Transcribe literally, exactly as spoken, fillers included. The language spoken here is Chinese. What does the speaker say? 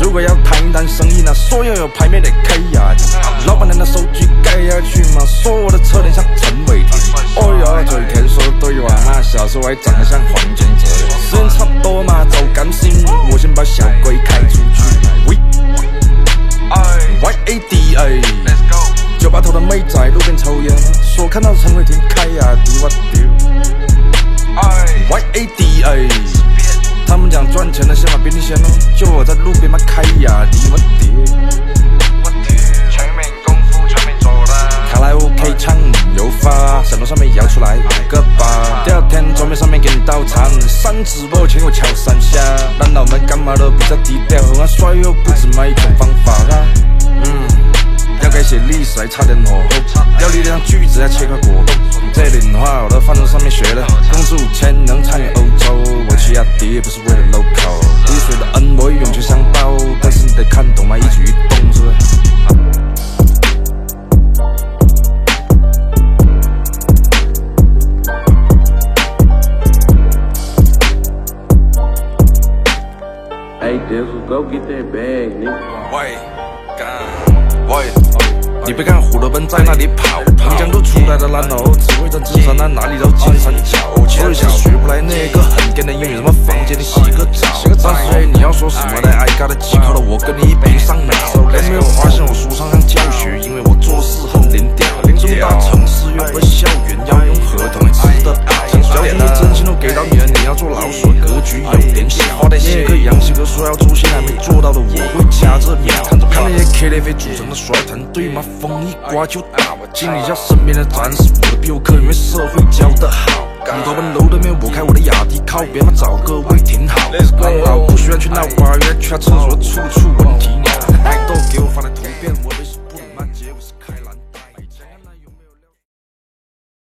如果要谈一谈生意，那所有有牌面得开雅迪。老板娘的手机盖下去嘛，说我的车脸像陈伟霆。哦哟，这一天说的对哇哈，小时候还长得像黄建哲。时间差不多嘛，走感性，我先把小鬼开出去。喂 ，Y A D A， 九八头的妹在路边抽烟，说看到陈伟霆开雅迪，我丢。Y A D A， 他们讲赚钱的先把便利先咯，就我在路边嘛开雅迪，我丢。全民功夫全民做啦，卡拉 OK 唱有发，闪动上面摇出来五个八。第二天桌面上面给你倒餐，三直播请我敲三下。难道我们干嘛都比较低调？和我帅又不止买一种方法啦。嗯，要改写历史还差点落后，要力量句子要切块果冻。这领话我的饭桌上面学的，公司五千能参与欧洲。我去亚迪不是为了 local， 滴水的恩我涌泉相报，但是你得看懂嘛，一举一动是不是？ Hey, Dizzle, go get that bag, nigga. 喂，干，喂，你别看虎头奔在那里跑，长江都出来了然后只会在智商那哪里都金三角。所以是学不来那个很干的英语，什么房间里洗个澡。但是嘿，你要说什么的 I got 技巧的，我跟你一比上秒。没有发现我书上像教学，因为我做事很灵调。这么大城市又不是校园，要用合同来吃得好。交出你真心都给到你了，你要做老鼠，格局有点小。写个杨希哥说要出现还没做到的，我会掐着秒。看那些 K T V 组成的甩团队嘛，风一刮就倒。敬礼一下身边的战士，我的比我可因为社会教得好。骨头奔楼的没有我开我的雅迪，靠边嘛找个位挺好。管好不喜欢去闹花园，去他厕所处处问题。